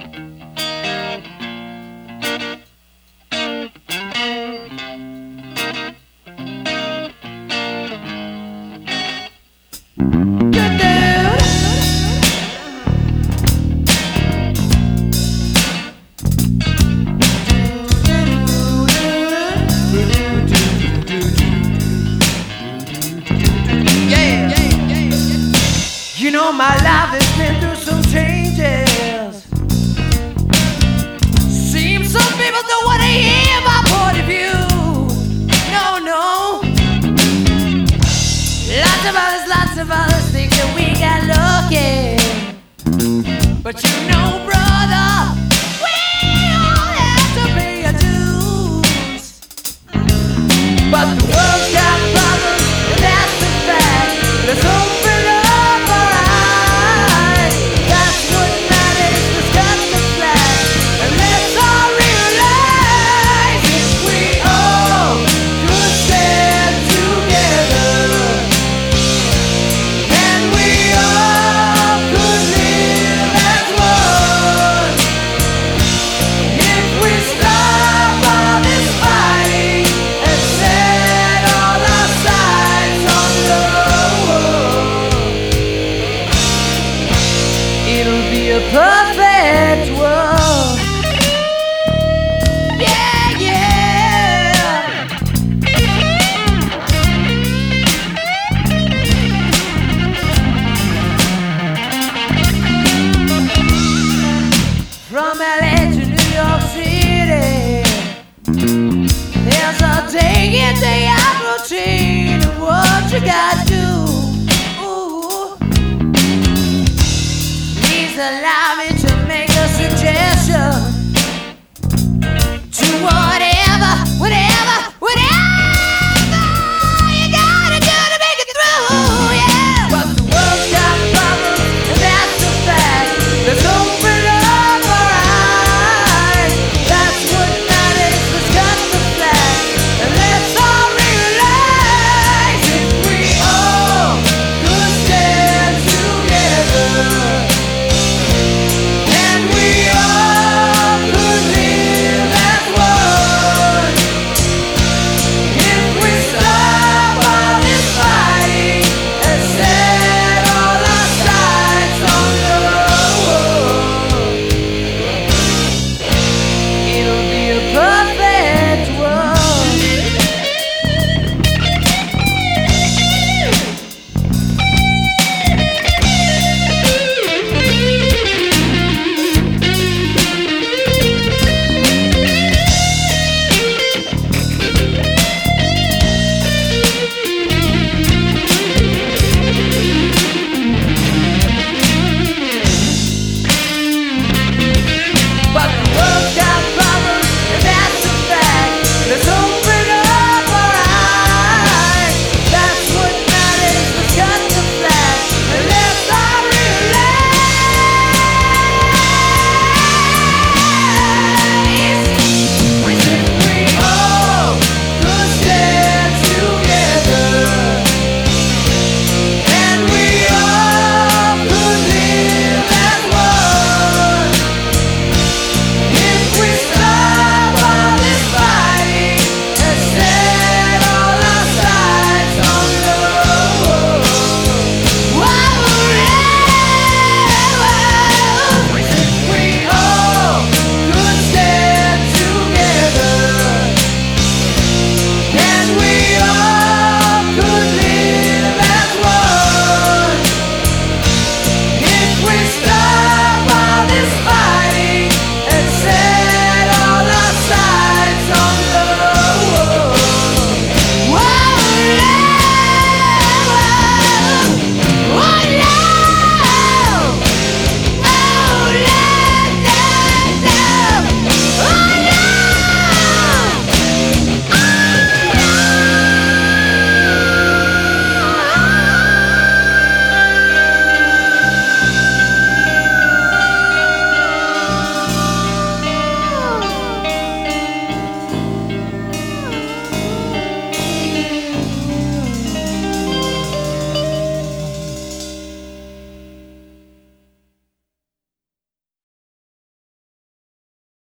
You know my life has been through some changes. Seems some people don't want to hear my point of view. No, no. Lots of others think that we got lucky. But you know, brother, we all have to pay our dues. But the world's got problems, and that's the fact. Let's open up our eyes. That's what matters, discuss the facts. And let's all realize if we all could stand together, and we all could live as one. If we stop all this fighting and set all our sights on love, it'll be a perfect